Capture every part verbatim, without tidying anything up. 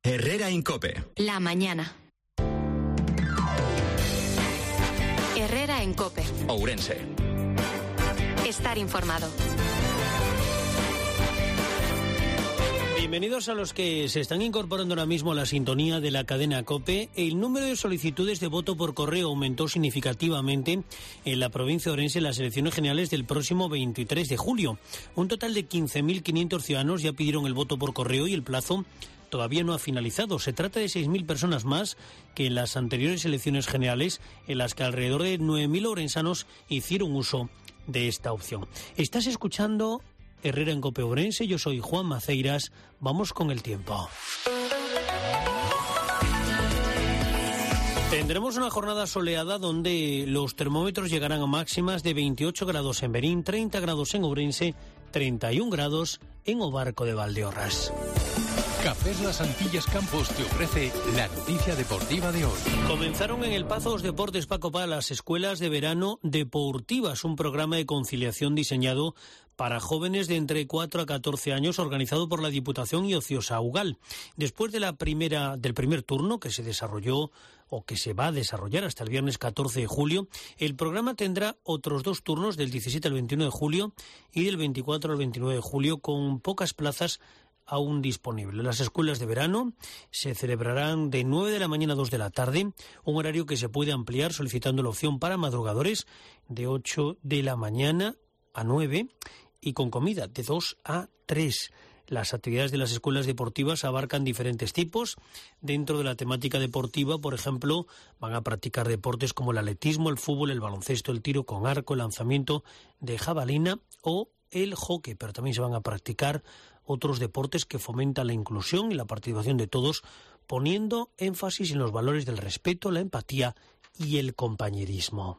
Herrera en COPE. La mañana. Herrera en COPE. Ourense. Estar informado. Bienvenidos a los que se están incorporando ahora mismo a la sintonía de la cadena COPE. El número de solicitudes de voto por correo aumentó significativamente en la provincia de Ourense en las elecciones generales del próximo veintitrés de julio. Un total de quince mil quinientos ciudadanos ya pidieron el voto por correo y el plazo todavía no ha finalizado. Se trata de seis mil personas más que en las anteriores elecciones generales, en las que alrededor de nueve mil ourensanos hicieron uso de esta opción. Estás escuchando Herrera en COPE Ourense, yo soy Juan Maceiras. Vamos con el tiempo. Tendremos una jornada soleada donde los termómetros llegarán a máximas de veintiocho grados en Verín, treinta grados en Ourense, treinta y un grados en Obarco de Valdeorras. Cafés Las Antillas Campos te ofrece la noticia deportiva de hoy. Comenzaron en el Pazos Deportes Paco Pá las escuelas de verano deportivas, un programa de conciliación diseñado para jóvenes de entre cuatro a catorce años, organizado por la Diputación y Ociosa Ugal. Después de la primera, del primer turno que se desarrolló o que se va a desarrollar hasta el viernes catorce de julio, el programa tendrá otros dos turnos del diecisiete al veintiuno de julio y del veinticuatro al veintinueve de julio, con pocas plazas aún disponible. Las escuelas de verano se celebrarán de nueve de la mañana a dos de la tarde, un horario que se puede ampliar solicitando la opción para madrugadores de ocho de la mañana a nueve y con comida de dos a tres. Las actividades de las escuelas deportivas abarcan diferentes tipos. Dentro de la temática deportiva, por ejemplo, van a practicar deportes como el atletismo, el fútbol, el baloncesto, el tiro con arco, el lanzamiento de jabalina o el hockey, pero también se van a practicar otros deportes que fomentan la inclusión y la participación de todos, poniendo énfasis en los valores del respeto, la empatía y el compañerismo.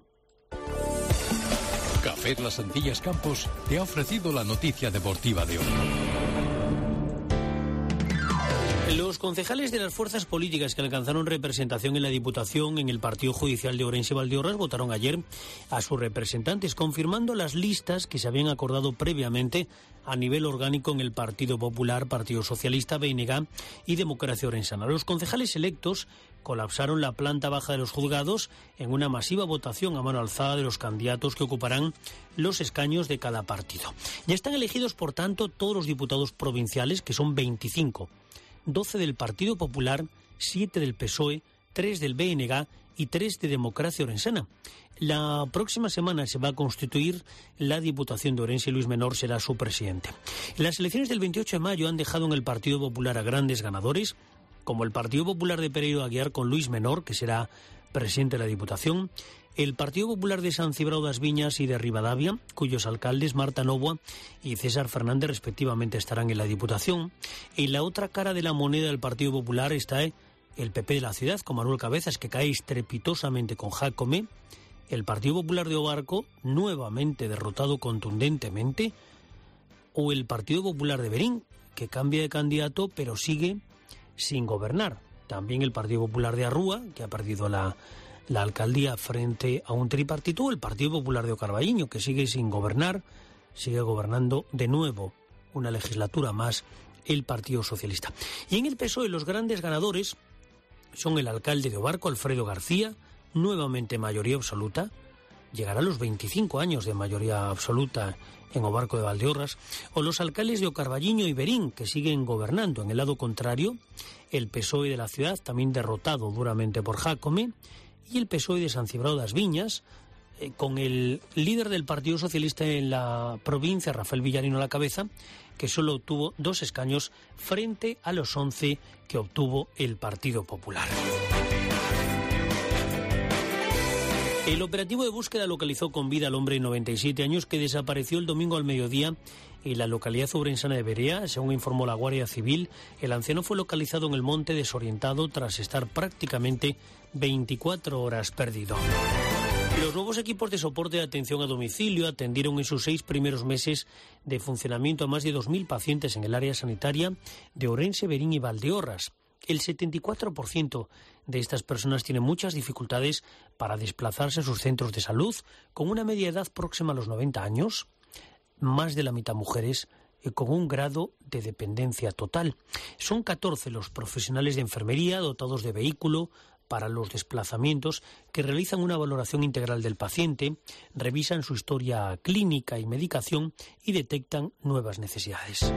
Cafés Las Antillas Campos te ha ofrecido la noticia deportiva de hoy. Los concejales de las fuerzas políticas que alcanzaron representación en la Diputación en el Partido Judicial de Ourense y Valdeorras votaron ayer a sus representantes, confirmando las listas que se habían acordado previamente a nivel orgánico en el Partido Popular, Partido Socialista, B N G y Democracia Orensana. Los concejales electos colapsaron la planta baja de los juzgados en una masiva votación a mano alzada de los candidatos que ocuparán los escaños de cada partido. Ya están elegidos, por tanto, todos los diputados provinciales, que son veinticinco. doce del Partido Popular, siete del P S O E, tres del B N G y tres de Democracia Orensana. La próxima semana se va a constituir la Diputación de Ourense y Luis Menor será su presidente. Las elecciones del veintiocho de mayo han dejado en el Partido Popular a grandes ganadores, como el Partido Popular de Pereiro Aguiar con Luis Menor, que será presidente de la Diputación, el Partido Popular de San Cibrao das Viñas y de Ribadavia, cuyos alcaldes Marta Novoa y César Fernández respectivamente estarán en la Diputación. En la otra cara de la moneda del Partido Popular está el P P de la ciudad, con Manuel Cabezas, que cae estrepitosamente con Jácome, el Partido Popular de Obarco, nuevamente derrotado contundentemente, o el Partido Popular de Verín, que cambia de candidato pero sigue sin gobernar. También el Partido Popular de Arrúa, que ha perdido la la alcaldía frente a un tripartito, el Partido Popular de Ocarballiño, que sigue sin gobernar, sigue gobernando de nuevo una legislatura más el Partido Socialista. Y en el P S O E los grandes ganadores son el alcalde de Obarco, Alfredo García, nuevamente mayoría absoluta, llegará a los veinticinco años de mayoría absoluta en Obarco de Valdeorras, o los alcaldes de Ocarballiño y Verín, que siguen gobernando. En el lado contrario, el P S O E de la ciudad, también derrotado duramente por Jácome, y el P S O E de San Cibrao das Viñas, eh, con el líder del Partido Socialista en la provincia, Rafael Villarino, a la cabeza, que solo obtuvo dos escaños frente a los once que obtuvo el Partido Popular. El operativo de búsqueda localizó con vida al hombre de noventa y siete años que desapareció el domingo al mediodía en la localidad ourensana de Berea. Según informó la Guardia Civil, el anciano fue localizado en el monte desorientado tras estar prácticamente veinticuatro horas perdido. Los nuevos equipos de soporte de atención a domicilio atendieron en sus seis primeros meses de funcionamiento a más de dos mil pacientes en el área sanitaria de Ourense, Verín y Valdeorras. El setenta y cuatro por ciento de estas personas tienen muchas dificultades para desplazarse a sus centros de salud, con una media edad próxima a los noventa años, más de la mitad mujeres eh, con un grado de dependencia total. Son catorce los profesionales de enfermería dotados de vehículo para los desplazamientos que realizan una valoración integral del paciente, revisan su historia clínica y medicación y detectan nuevas necesidades.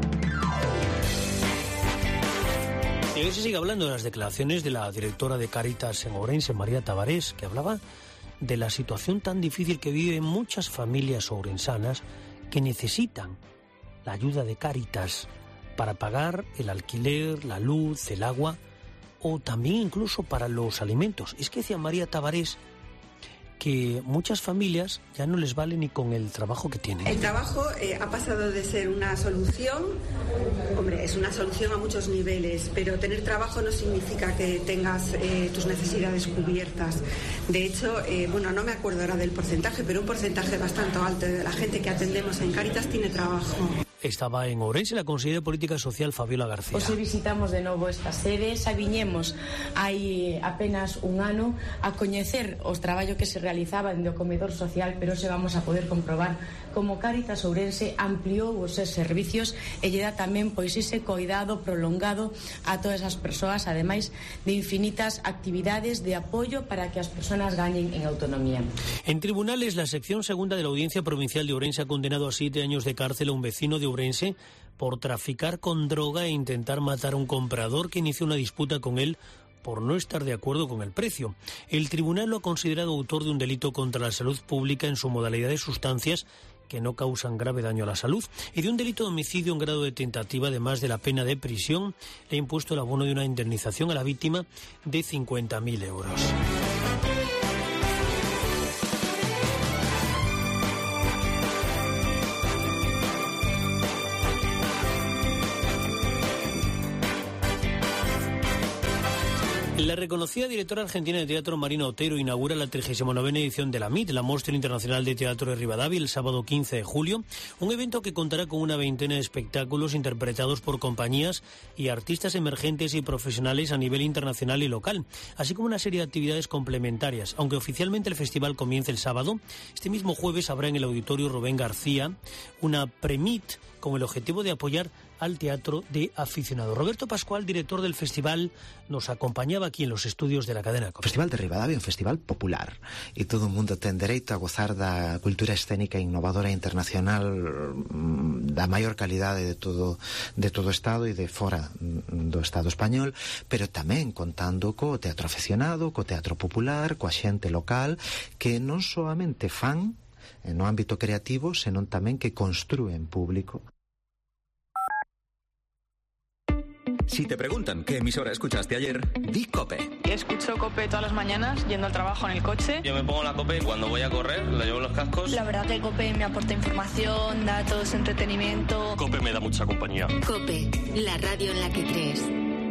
Y hoy se sigue hablando de las declaraciones de la directora de Cáritas en Ourense, María Tavares, que hablaba de la situación tan difícil que viven muchas familias ourensanas que necesitan la ayuda de Cáritas para pagar el alquiler, la luz, el agua o también incluso para los alimentos. Es que decía María Tavares que muchas familias ya no les vale ni con el trabajo que tienen. El trabajo eh, ha pasado de ser una solución, hombre, es una solución a muchos niveles, pero tener trabajo no significa que tengas eh, tus necesidades cubiertas. De hecho, eh, bueno, no me acuerdo ahora del porcentaje, pero un porcentaje bastante alto de la gente que atendemos en Cáritas tiene trabajo. Estaba en Ourense la consellera de Política Social, Fabiola García. Hoxe visitamos de novo esta sede, xa viñemos hai apenas un ano a coñecer os traballos que se realizaban do comedor social, pero hoxe vamos a poder comprobar como Cáritas Ourense ampliou os seus servicios e lle dá tamén pois ese coidado prolongado a todas as persoas, ademais de infinitas actividades de apoio para que as persoas gañen en autonomía. En tribunales, la sección segunda de la Audiencia Provincial de Ourense ha condenado a siete años de cárcel a un vecino de Ourense por traficar con droga e intentar matar a un comprador que inició una disputa con él por no estar de acuerdo con el precio. El tribunal lo ha considerado autor de un delito contra la salud pública en su modalidad de sustancias que no causan grave daño a la salud y de un delito de homicidio en grado de tentativa, además de la pena de prisión. Le ha impuesto el abono de una indemnización a la víctima de cincuenta mil euros. La reconocida directora argentina de teatro Marina Otero inaugura la trigésima novena edición de la M I T, la Mostra Internacional de Teatro de Rivadavia, el sábado quince de julio, un evento que contará con una veintena de espectáculos interpretados por compañías y artistas emergentes y profesionales a nivel internacional y local, así como una serie de actividades complementarias. Aunque oficialmente el festival comienza el sábado, este mismo jueves habrá en el Auditorio Rubén García una pre-M I T con el objetivo de apoyar al teatro de aficionados. Roberto Pascual, director del festival, nos acompañaba aquí en los estudios de la cadena COPE. O Festival de Rivadavia é un festival popular e todo o mundo ten dereito a gozar da cultura escénica innovadora e internacional da maior calidade de todo de todo o Estado e de fora do Estado español, pero tamén contando co teatro aficionado, co teatro popular, coa xente local que non soamente fan no ámbito creativo, senón tamén que construen público. Si te preguntan qué emisora escuchaste ayer, di COPE. Escucho COPE todas las mañanas, yendo al trabajo en el coche. Yo me pongo la COPE cuando voy a correr, la llevo en los cascos. La verdad que COPE me aporta información, datos, entretenimiento. COPE me da mucha compañía. COPE, la radio en la que crees.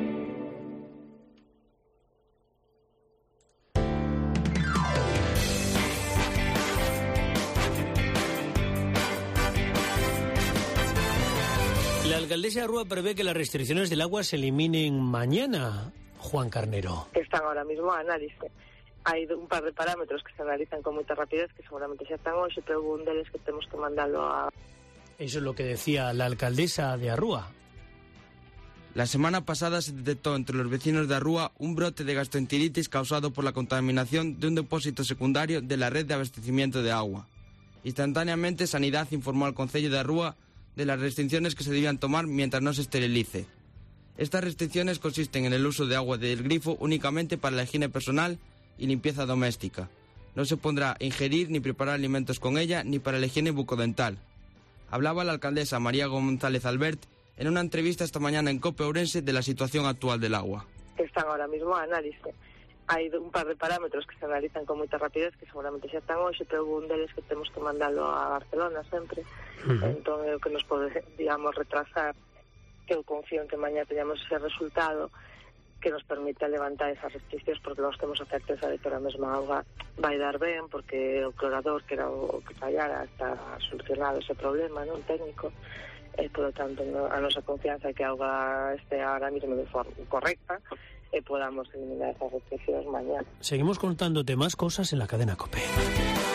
La alcaldesa de Arrúa prevé que las restricciones del agua se eliminen mañana. Juan Carnero. Están ahora mismo a análisis. Hai un par de parámetros que se analizan con moita rapidez que seguramente xa están hoxe, pero un deles que temos que mandarlo a... Eso es lo que decía la alcaldesa de Arrúa. La semana pasada se detectó entre los vecinos de Arrúa un brote de gastroenteritis causado por la contaminación de un depósito secundario de la red de abastecimiento de agua. Instantáneamente, Sanidad informó al Concello de Arrúa de las restricciones que se debían tomar mientras no se esterilice. Estas restricciones consisten en el uso de agua del grifo únicamente para la higiene personal y limpieza doméstica. No se podrá ingerir ni preparar alimentos con ella ni para la higiene bucodental. Hablaba la alcaldesa María González Albert en una entrevista esta mañana en COPE Ourense de la situación actual del agua. Están ahora mismo a análisis. Hai un par de parámetros que se analizan con moita rapidez que seguramente xa están hoxe, pero un deles que temos que mandarlo a Barcelona sempre. Uh-huh. Entón é o que nos pode, digamos, retrasar, que eu confío en que mañá teñamos ese resultado que nos permita levantar esas restriccións, porque nós temos a certeza de que a mesma auga vai dar ben, porque o clorador, que era o que fallara, está solucionado ese problema, non técnico, e, por lo tanto, a nosa confianza é que a auga este ahora mesmo de forma correcta e podamos eliminar esas restriccións mañá. Seguimos contándote más cosas en la cadena COPE.